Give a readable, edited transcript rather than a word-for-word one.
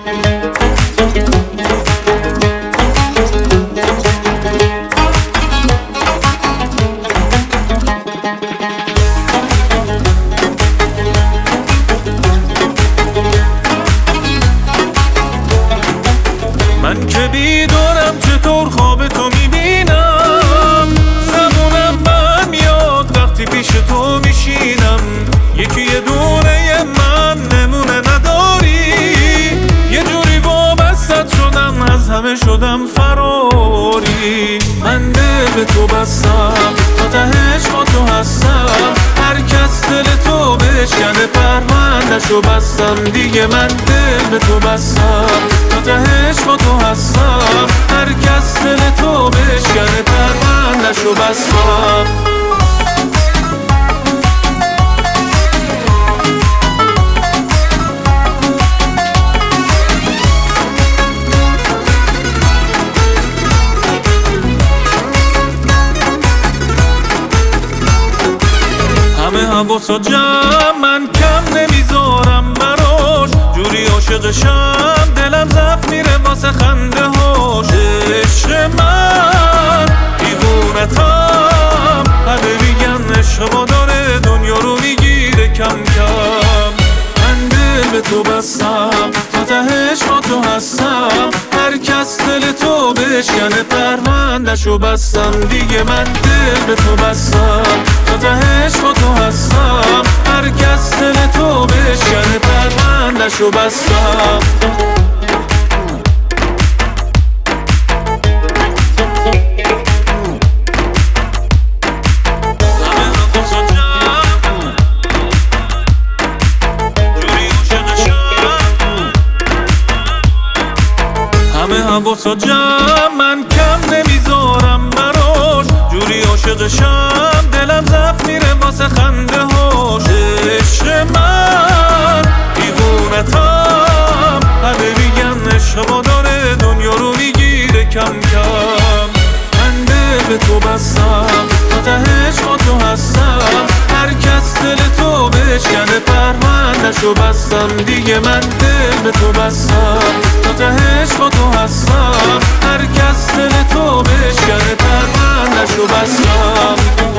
من که بیدارم چطور خواب تو میبینم، زبونم من میاد وقتی پیش تو میشینم. یکی یه دونه من نمونه نداری، یه جوری وابستت شدم از همه شدم فراری. من دل به تو بستم تا تهش با تو هستم، هر کس دل تو بشکنه پرونده‌شو بستم دیگه. من دل به تو بستم تا تهش با تو هستم، هر کس دل تو بشکنه پرونده‌شو بستم. همه حواسا جمع من کم نمیذارم براش، جوری عاشقشم دلم ضعف میره واسه خنده هاش. عشق من دیوونتم، همه میگن عشق داره دنیا رو میگیره کم کم. من دل به تو بستم تا تهش با تو هستم، هر کس دل تو بشکنه پرونده‌شو بستم دیگه. من دل به تو بستم تا تهش با تو هستم، هر کس دل تو بشکنه پرونده‌شو بستم. همه حواسا جمع من کم نمیذارم براش، جوری عاشقشم دلم ضعف میره واسه خنده هاش. عشق من دیوونتم، همه میگن عشق داره دنیا رو میگیره کم کم. من دل به تو بستم تا تهش با تو هستم، هر کس دل تو بشکنه پرونده‌شو بستم دیگه. من دل به تو بستم تا تهش با تو هستم، هر کس دل تو بشکنه پرونده‌شو بستم.